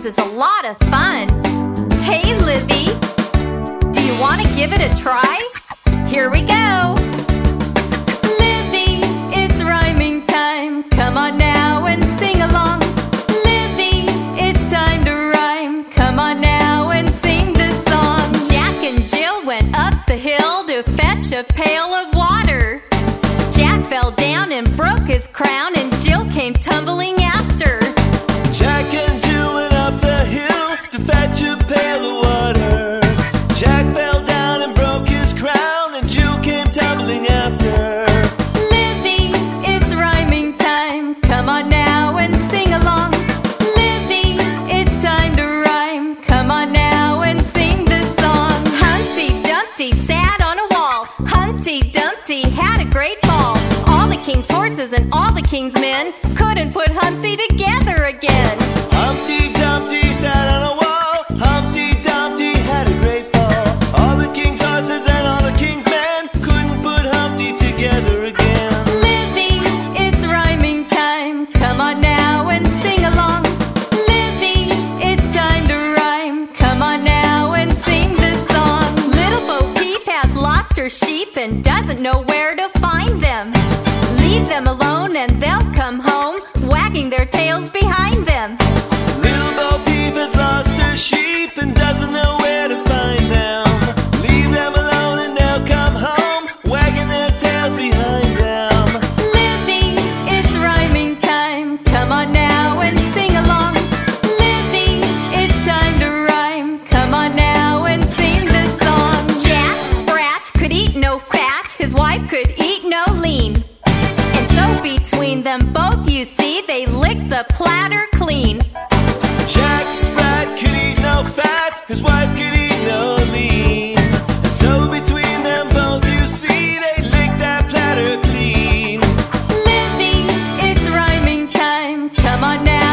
is a lot of fun. Hey, Livy, do you want to give it a try? Here we go. Livy, it's rhyming time. Come on now and sing along. Livy, it's time to rhyme. Come on now and sing this song. Jack and Jill went up the hill to fetch a pail of water. Jack fell down and broke his crown, and Jill came tumbling after. Jack and Jill went up the hill to fetch a pail of water. Jack fell down and broke his crown, and Jill came tumbling after. Livy, it's rhyming time. Come on now and sing along. Livy, it's time to rhyme. Come on now and sing this song. Humpty Dumpty sat on a wall. Humpty Dumpty had a great fall. All the king's horses and all the king's men couldn't put Humpty together again. Humpty Dumpty sat on a wall. Humpty Dumpty had a great fall. All the king's horses and all the king's men couldn't put Humpty together again. Livy, it's rhyming time. Come on now and sing along. Livy, it's time to rhyme. Come on now and sing this song. Little Bo Peep has lost her sheep and doesn't know where to find them. Leave them alone and they'll come home, wagging their tails behind them. Little Bo Peep has lost her sheep and doesn't know where to find them. Leave them alone and they'll come home, wagging their tails behind them. Livy, it's rhyming time. Come on now and sing along. Livy, it's time to rhyme. Come on now and sing this song. Jack Sprat could eat no fat, his wife could eat no lean. And so between them both, you see, they licked the platter clean. Jack Sprat could eat no fat, his wife could eat no lean. And so between them both, you see, they licked that platter clean. Livy, it's rhyming time. Come on now